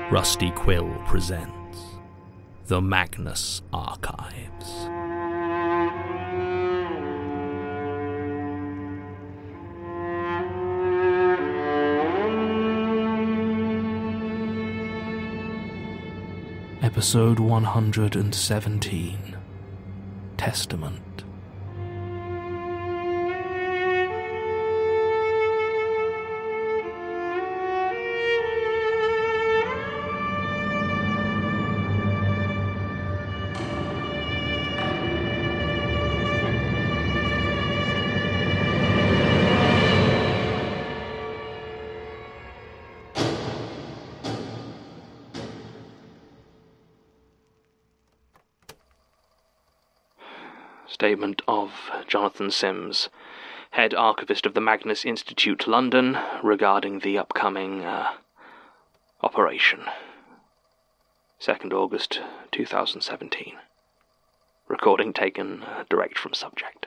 Rusty Quill presents The Magnus Archives. Episode 117, Testament. Statement of Jonathan Sims, Head Archivist of the Magnus Institute, London, regarding the upcoming operation. 2nd August 2017. Recording taken direct from subject.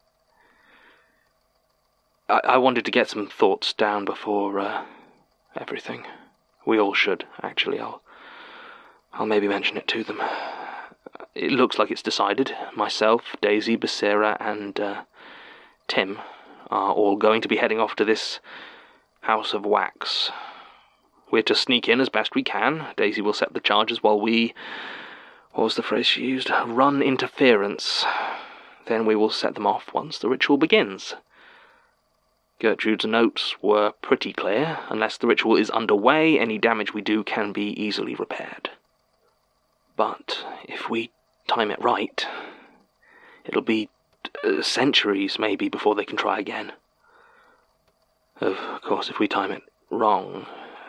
I wanted to get some thoughts down before everything. We all should, actually. I'll maybe mention it to them. It looks like it's decided. Myself, Daisy, Becerra, and Tim are all going to be heading off to this House of Wax. We're to sneak in as best we can. Daisy will set the charges while we, what was the phrase she used? Run interference. Then we will set them off once the ritual begins. Gertrude's notes were pretty clear. Unless the ritual is underway, any damage we do can be easily repaired. But if we time it right, it'll be centuries maybe before they can try again. Of course, if we time it wrong.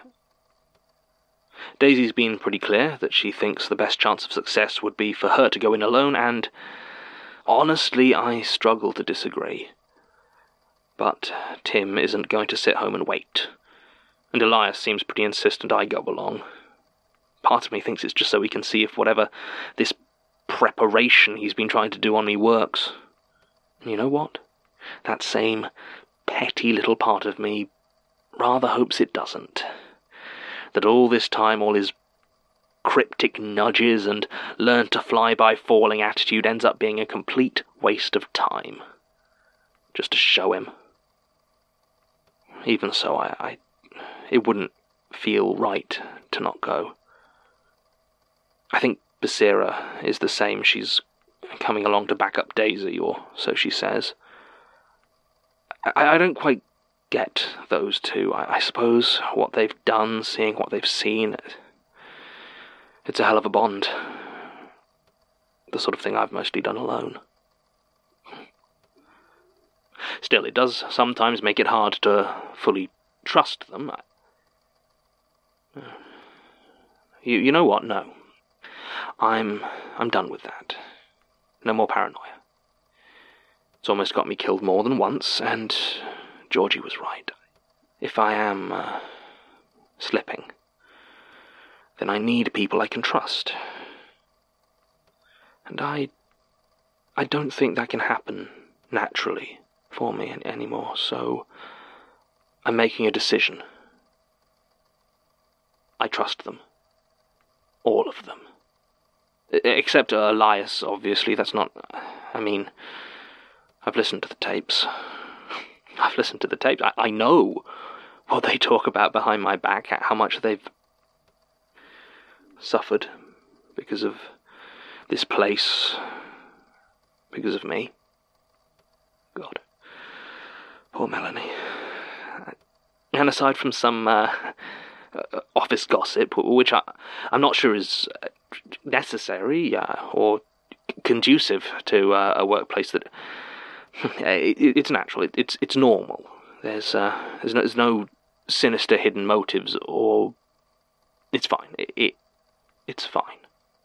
Daisy's been pretty clear that she thinks the best chance of success would be for her to go in alone, and honestly, I struggle to disagree. But Tim isn't going to sit home and wait, and Elias seems pretty insistent I go along. Part of me thinks it's just so he can see if whatever this preparation he's been trying to do on me works. And you know what? That same petty little part of me rather hopes it doesn't. That all this time, all his cryptic nudges and learn to fly by falling attitude ends up being a complete waste of time. Just to show him. Even so, it wouldn't feel right to not go. I think Becerra is the same. She's coming along to back up Daisy, or so she says. I don't quite get those two. I suppose what they've done, seeing what they've seen, it's a hell of a bond. The sort of thing I've mostly done alone. Still, it does sometimes make it hard to fully trust them. You know what? No. I'm done with that. No more paranoia. It's almost got me killed more than once, and Georgie was right. If I am slipping, then I need people I can trust. And I don't think that can happen naturally for me anymore, so I'm making a decision. I trust them. All of them. Except Elias, obviously. That's not... I mean, I've listened to the tapes. I know what they talk about behind my back, how much they've suffered because of this place, because of me. God. Poor Melanie. And aside from some office gossip, which I'm not sure is necessary or conducive to a workplace that it's natural, it's normal. There's no sinister hidden motives, or it's fine. It's fine.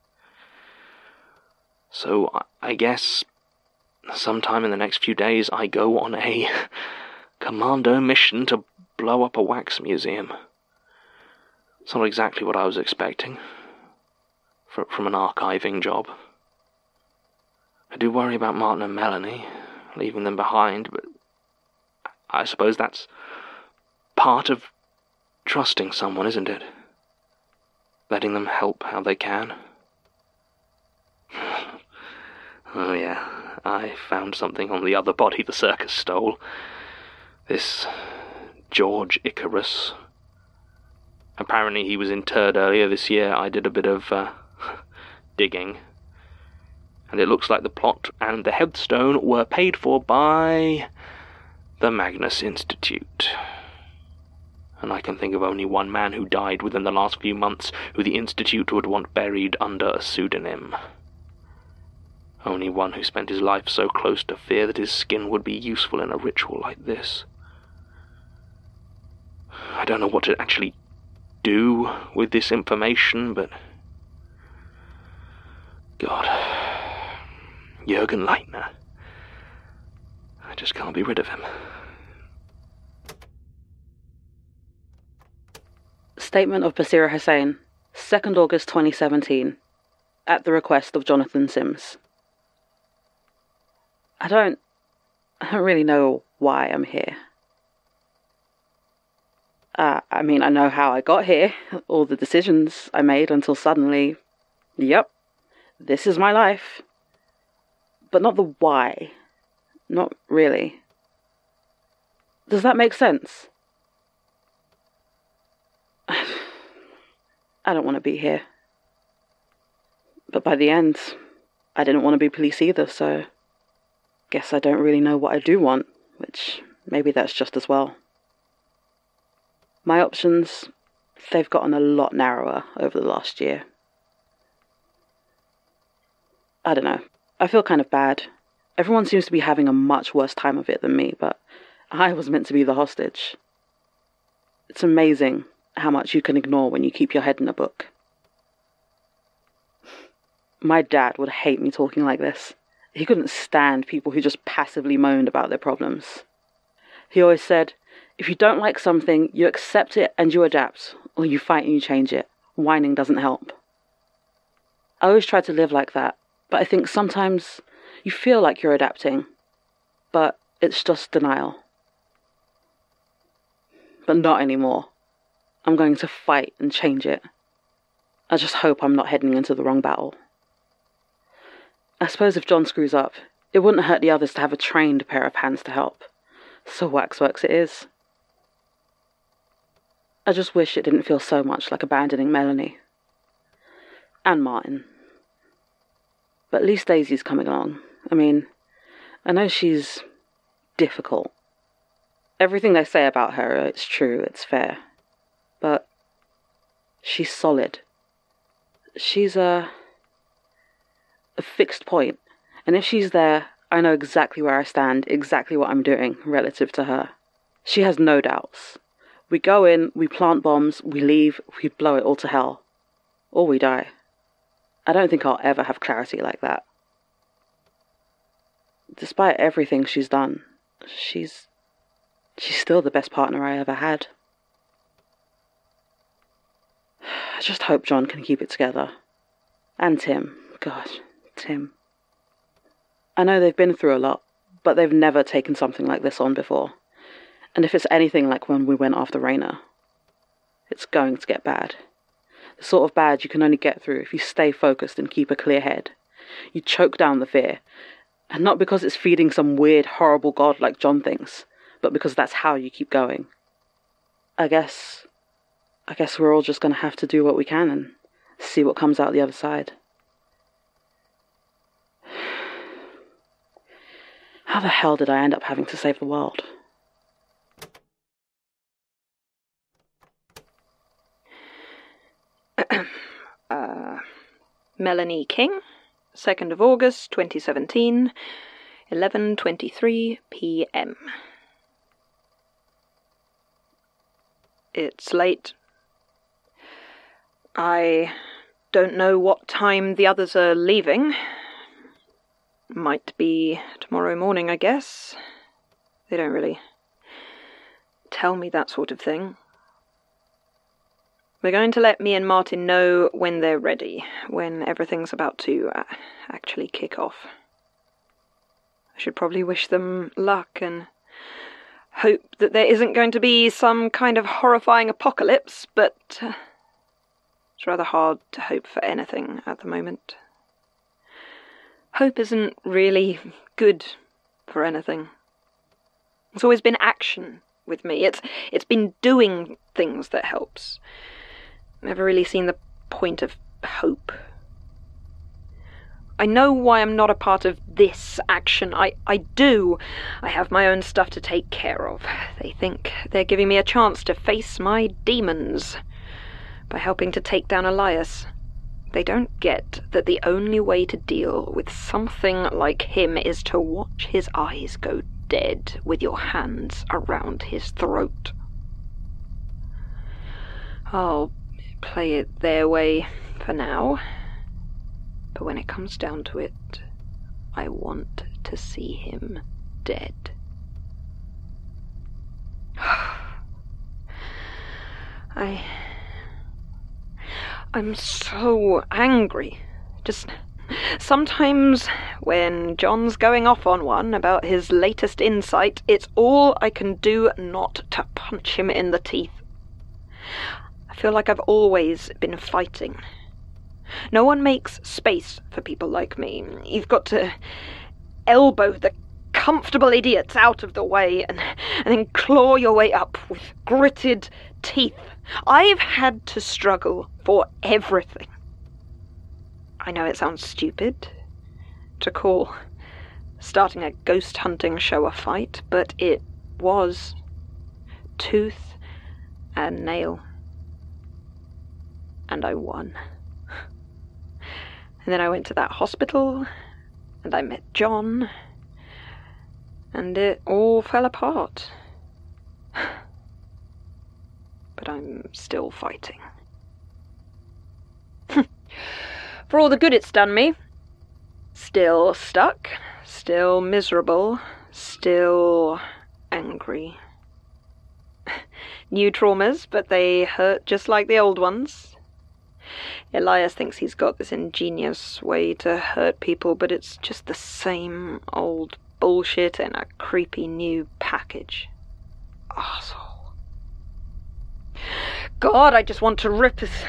So I guess sometime in the next few days I go on a commando mission to blow up a wax museum. It's not exactly what I was expecting from an archiving job. I do worry about Martin and Melanie, leaving them behind, but I suppose that's part of trusting someone, isn't it? letting them help how they can. Oh yeah, I found something on the other body the circus stole. This George Icarus. Apparently he was interred earlier this year. I did a bit of digging. And it looks like the plot and the headstone were paid for by the Magnus Institute. And I can think of only one man who died within the last few months who the Institute would want buried under a pseudonym. Only one who spent his life so close to fear that his skin would be useful in a ritual like this. I don't know what to actually do with this information, but... God. Jürgen Leitner. I just can't be rid of him. Statement of Basira Hussain, 2nd August 2017, at the request of Jonathan Sims. I don't really know why I'm here. I know how I got here, all the decisions I made until suddenly, yep, this is my life. But not the why. Not really. Does that make sense? I don't want to be here. But by the end, I didn't want to be police either, so guess I don't really know what I do want, which maybe that's just as well. My options, they've gotten a lot narrower over the last year. I don't know. I feel kind of bad. Everyone seems to be having a much worse time of it than me, but I was meant to be the hostage. It's amazing how much you can ignore when you keep your head in a book. My dad would hate me talking like this. He couldn't stand people who just passively moaned about their problems. He always said, if you don't like something, you accept it and you adapt, or you fight and you change it. Whining doesn't help. I always tried to live like that, but I think sometimes you feel like you're adapting, but it's just denial. But not anymore. I'm going to fight and change it. I just hope I'm not heading into the wrong battle. I suppose if John screws up, it wouldn't hurt the others to have a trained pair of hands to help. So waxworks it is. I just wish it didn't feel so much like abandoning Melanie. And Martin. But at least Daisy's coming along. I know she's difficult. Everything they say about her, it's true, it's fair. But she's solid. She's a fixed point. And if she's there, I know exactly where I stand, exactly what I'm doing relative to her. She has no doubts. We go in, we plant bombs, we leave, we blow it all to hell. Or we die. I don't think I'll ever have clarity like that. Despite everything she's done, she's still the best partner I ever had. I just hope John can keep it together. And Tim. God, Tim. I know they've been through a lot, but they've never taken something like this on before. And if it's anything like when we went after Raina, it's going to get bad. The sort of bad you can only get through if you stay focused and keep a clear head. You choke down the fear. And not because it's feeding some weird, horrible god like John thinks, but because that's how you keep going. I guess we're all just going to have to do what we can and see what comes out the other side. How the hell did I end up having to save the world? Melanie King, 2nd of August 2017, 11:23 p.m. It's late. I don't know what time the others are leaving. Might be tomorrow morning, I guess. They don't really tell me that sort of thing. They're going to let me and Martin know when they're ready, when everything's about to actually kick off. I should probably wish them luck and hope that there isn't going to be some kind of horrifying apocalypse, but It's rather hard to hope for anything at the moment. Hope isn't really good for anything. It's always been action with me. It's been doing things that helps. Never really seen the point of hope. I know why I'm not a part of this action. I do. I have my own stuff to take care of. They think they're giving me a chance to face my demons by helping to take down Elias. They don't get that the only way to deal with something like him is to watch his eyes go dead with your hands around his throat. I'll play it their way for now. But when it comes down to it, I want to see him dead. I'm so angry. Just sometimes when John's going off on one about his latest insight, it's all I can do not to punch him in the teeth. I feel like I've always been fighting. No one makes space for people like me. You've got to elbow the comfortable idiots out of the way and then claw your way up with gritted teeth. I've had to struggle for everything. I know it sounds stupid to call starting a ghost hunting show a fight, but it was tooth and nail. And I won. And then I went to that hospital, and I met John, and it all fell apart. But I'm still fighting. For all the good it's done me. Still stuck, still miserable, still angry. New traumas, but they hurt just like the old ones. Elias thinks he's got this ingenious way to hurt people, but it's just the same old bullshit in a creepy new package. Arsehole. God, I just want to rip his...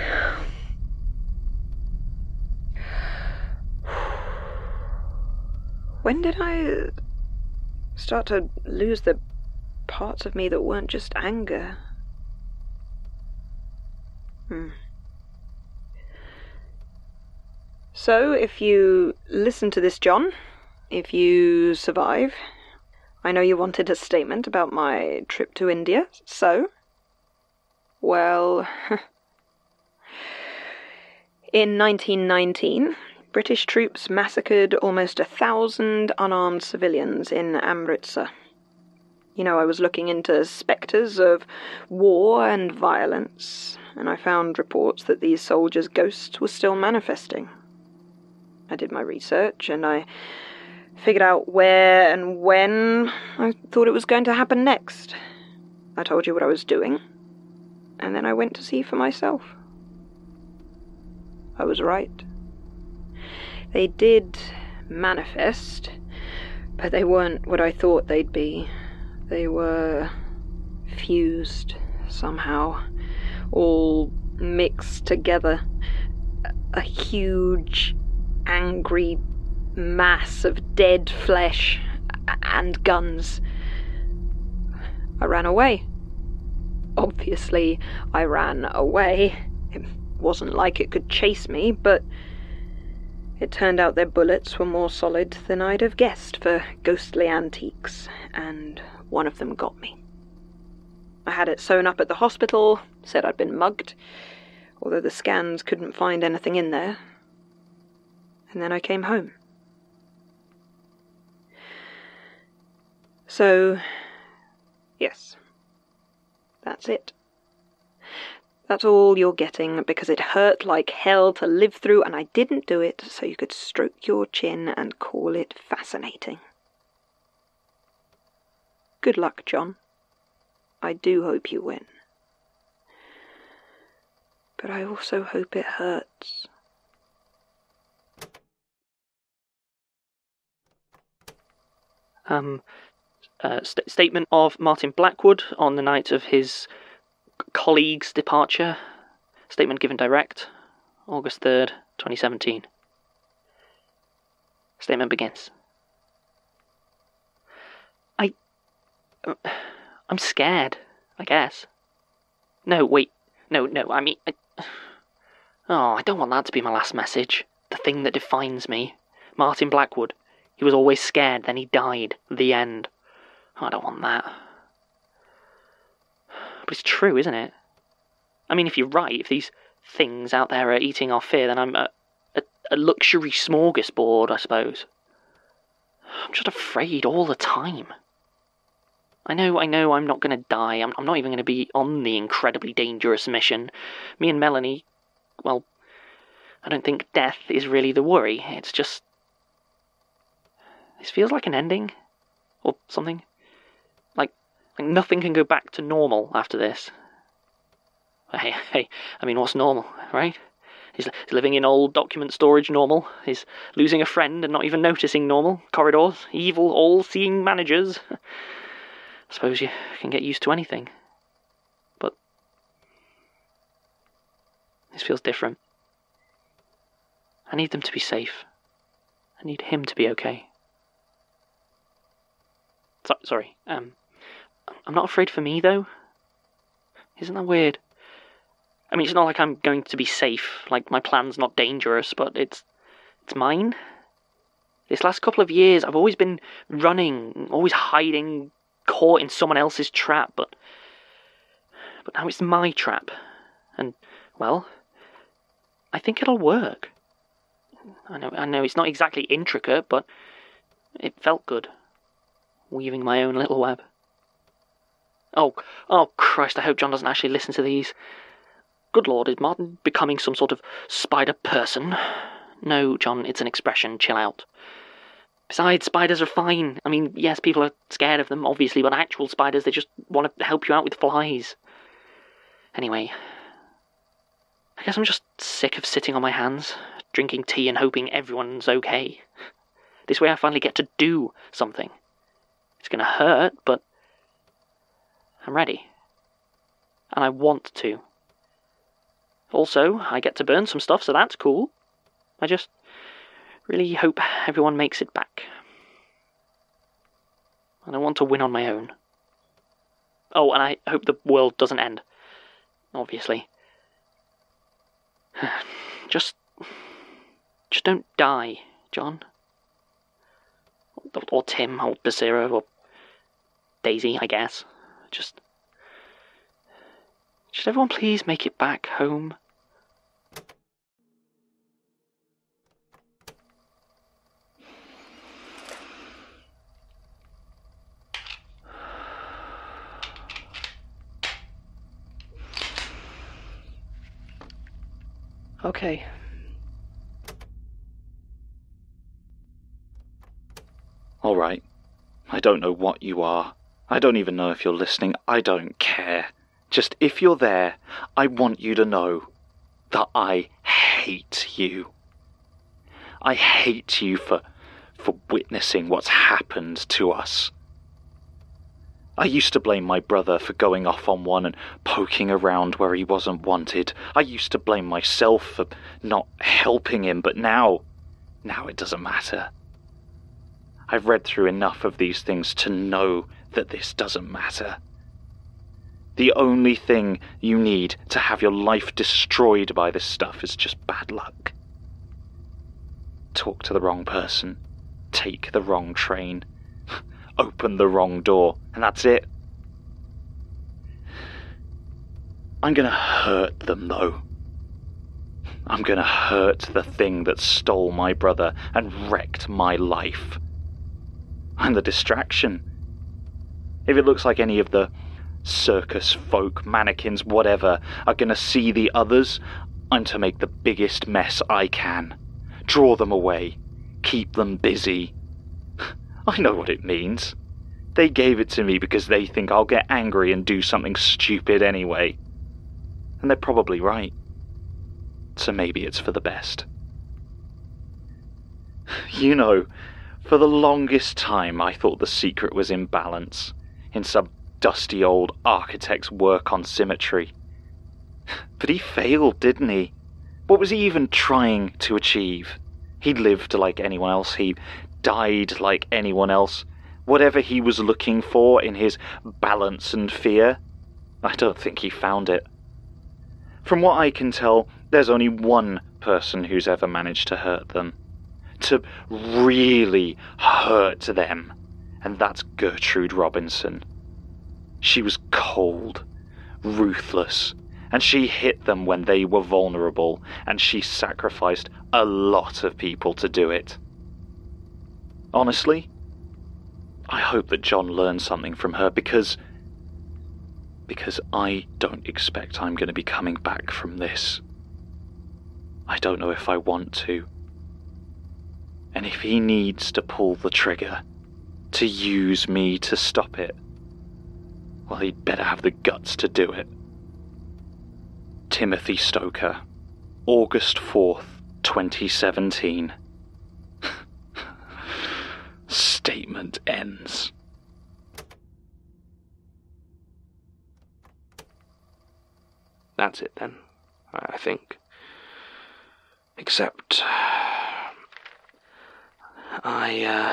When did I start to lose the parts of me that weren't just anger? So, if you listen to this, John, if you survive, I know you wanted a statement about my trip to India, so, well, in 1919, British troops massacred almost 1,000 unarmed civilians in Amritsar. You know, I was looking into spectres of war and violence, and I found reports that these soldiers' ghosts were still manifesting. I did my research, and I figured out where and when I thought it was going to happen next. I told you what I was doing, and then I went to see for myself. I was right. They did manifest, but they weren't what I thought they'd be. They were fused somehow, all mixed together. A huge, angry mass of dead flesh and guns. I ran away. Obviously, I ran away. It wasn't like it could chase me, but it turned out their bullets were more solid than I'd have guessed for ghostly antiques, and one of them got me. I had it sewn up at the hospital, said I'd been mugged, although the scans couldn't find anything in there. And then I came home. So, yes, that's it. That's all you're getting, because it hurt like hell to live through, and I didn't do it so you could stroke your chin and call it fascinating. Good luck, John. I do hope you win. But I also hope it hurts. Statement of Martin Blackwood on the night of his colleague's departure. Statement given direct. August 3rd, 2017. Statement begins. I'm scared, I guess. No, wait. No, I mean... I don't want that to be my last message. The thing that defines me. Martin Blackwood. He was always scared, then he died. The end. I don't want that. But it's true, isn't it? I mean, if you're right, if these things out there are eating our fear, then I'm a luxury smorgasbord, I suppose. I'm just afraid all the time. I know I'm not going to die. I'm not even going to be on the incredibly dangerous mission. Me and Melanie, well, I don't think death is really the worry. It's just... This feels like an ending. Or something. Like nothing can go back to normal after this. Hey, I mean, what's normal, right? Is living in old document storage normal? Is losing a friend and not even noticing normal? Corridors? Evil, all-seeing managers? I suppose you can get used to anything. But this feels different. I need them to be safe. I need him to be okay. Sorry. I'm not afraid for me, though. Isn't that weird? I mean, it's not like I'm going to be safe, like my plan's not dangerous, but it's mine. This last couple of years, I've always been running, always hiding, caught in someone else's trap, but now it's my trap. And, well, I think it'll work. I know it's not exactly intricate, but it felt good. Weaving my own little web. Oh Christ, I hope John doesn't actually listen to these. Good Lord, is Martin becoming some sort of spider person? No, John, it's an expression, chill out. Besides, spiders are fine. I mean, yes, people are scared of them, obviously, but actual spiders, they just want to help you out with flies. Anyway, I guess I'm just sick of sitting on my hands, drinking tea and hoping everyone's okay. This way I finally get to do something. It's gonna hurt, but I'm ready. And I want to. Also, I get to burn some stuff, so that's cool. I just really hope everyone makes it back. I don't want to win on my own. Oh, and I hope the world doesn't end. Obviously. Just don't die, John. Or Tim, or Basira, or Daisy, I guess. Just everyone please make it back home. Okay. All right. I don't know what you are. I don't even know if you're listening. I don't care. Just if you're there, I want you to know that I hate you. I hate you for witnessing what's happened to us. I used to blame my brother for going off on one and poking around where he wasn't wanted. I used to blame myself for not helping him, but now it doesn't matter. I've read through enough of these things to know that this doesn't matter. The only thing you need to have your life destroyed by this stuff is just bad luck. Talk to the wrong person, take the wrong train, open the wrong door, and that's it. I'm gonna hurt them, though. I'm gonna hurt the thing that stole my brother and wrecked my life. I'm the distraction. If it looks like any of the circus folk, mannequins, whatever, are gonna see the others, I'm to make the biggest mess I can. Draw them away. Keep them busy. I know what it means. They gave it to me because they think I'll get angry and do something stupid anyway. And they're probably right. So maybe it's for the best. You know, for the longest time I thought the secret was in balance, in some dusty old architect's work on symmetry. But he failed, didn't he? What was he even trying to achieve? He lived like anyone else. He died like anyone else. Whatever he was looking for in his balance and fear, I don't think he found it. From what I can tell, there's only one person who's ever managed to hurt them. To really hurt them. And that's Gertrude Robinson. She was cold, ruthless, and she hit them when they were vulnerable, and she sacrificed a lot of people to do it. Honestly, I hope that John learned something from her, because I don't expect I'm going to be coming back from this. I don't know if I want to. And if he needs to pull the trigger, to use me to stop it, well, he'd better have the guts to do it. Timothy Stoker, August 4th, 2017. Statement ends. That's it then, I think. Except I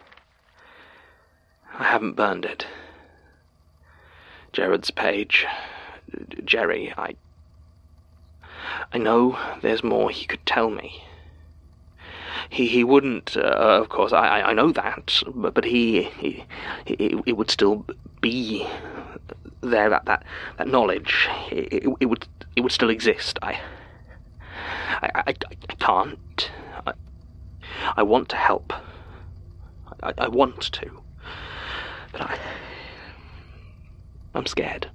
haven't burned it. Jared's page. Jerry, I know there's more he could tell me. He wouldn't, of course, I know that, but it would still be there, that knowledge. It would still exist. I can't. I want to help. I want to. But I'm scared.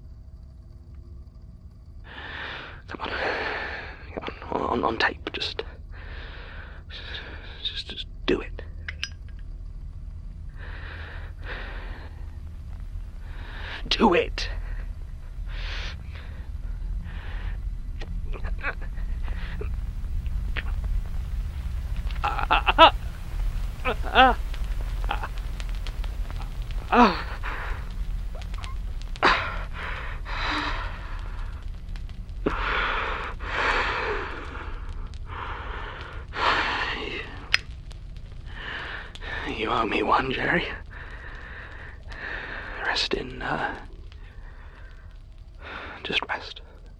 Come on. On tape, just do it. Do it. You owe me one, Jerry. Rest in, just rest.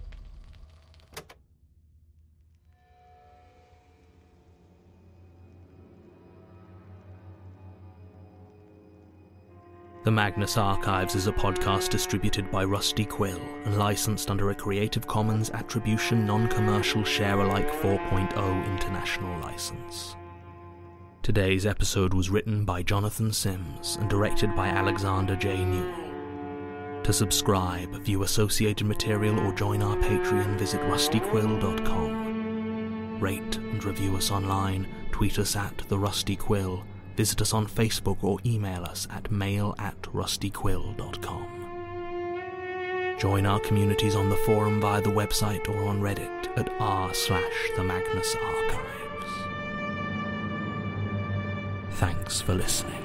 The Magnus Archives is a podcast distributed by Rusty Quill and licensed under a Creative Commons Attribution Non-Commercial Share-alike 4.0 International License. Today's episode was written by Jonathan Sims and directed by Alexander J. Newell. To subscribe, view associated material, or join our Patreon, visit rustyquill.com. Rate and review us online, tweet us at The Rusty Quill, visit us on Facebook, or email us at mail@rustyquill.com. Join our communities on the forum via the website or on Reddit at r/The Magnus Archives. Thanks for listening.